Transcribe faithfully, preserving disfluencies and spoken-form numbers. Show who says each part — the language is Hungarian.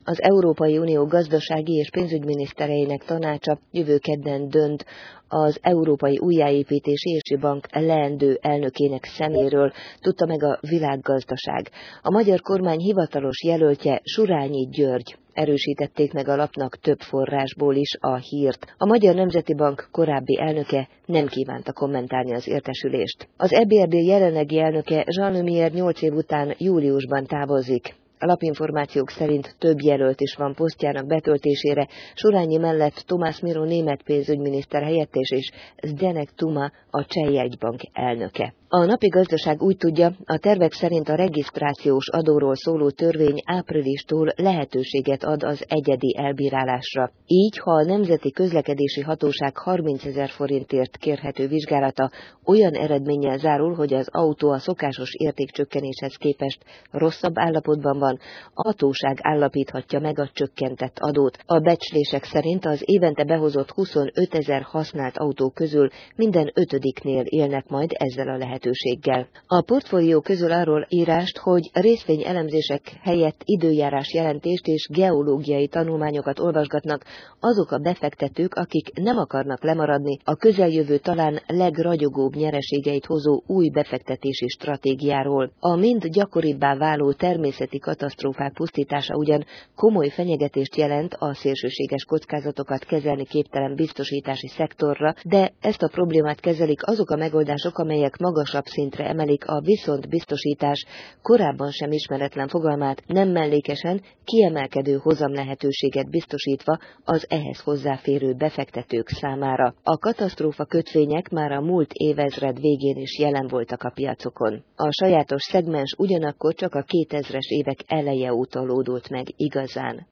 Speaker 1: Az Európai Unió gazdasági és pénzügyminisztereinek tanácsa jövő kedden dönt az Európai Újjáépítési Bank leendő elnökének személyéről, tudta meg a Világgazdaság. A magyar kormány hivatalos jelöltje Surányi György. Erősítették meg a lapnak több forrásból is a hírt. A Magyar Nemzeti Bank korábbi elnöke nem kívánta kommentálni az értesülést. Az é bé er dé jelenlegi elnöke Jean Lemierre nyolc év után júliusban távozik. A lapinformációk szerint több jelölt is van posztjának betöltésére, Surányi mellett Tomás Miró német pénzügyminiszter helyettes és Zdeněk Tuma a Cseh jegybank elnöke. A Napi Gazdaság úgy tudja, a tervek szerint a regisztrációs adóról szóló törvény áprilistól lehetőséget ad az egyedi elbírálásra. Így, ha a Nemzeti Közlekedési Hatóság harmincezer forintért kérhető vizsgálata olyan eredménnyel zárul, hogy az autó a szokásos értékcsökkenéshez képest rosszabb állapotban van, a hatóság állapíthatja meg a csökkentett adót. A becslések szerint az évente behozott huszonötezer használt autó közül minden ötödiknél élnek majd ezzel a lehetőséggel. A portfólió közül arról írást, hogy részvényelemzések helyett időjárás jelentést és geológiai tanulmányokat olvasgatnak azok a befektetők, akik nem akarnak lemaradni a közeljövő talán legragyogóbb nyereségeit hozó új befektetési stratégiáról. A mind gyakoribbá váló természeti katasztrófák pusztítása ugyan komoly fenyegetést jelent a szélsőséges kockázatokat kezelni képtelen biztosítási szektorra, de ezt a problémát kezelik azok a megoldások, amelyek magasabb szintre emelik a viszontbiztosítás korábban sem ismeretlen fogalmát, nem mellékesen kiemelkedő hozam lehetőséget biztosítva az ehhez hozzáférő befektetők számára. A katasztrófa kötvények már a múlt évezred végén is jelen voltak a piacokon. A sajátos szegmens ugyanakkor csak a kétezres évek eleje óta lódult meg igazán.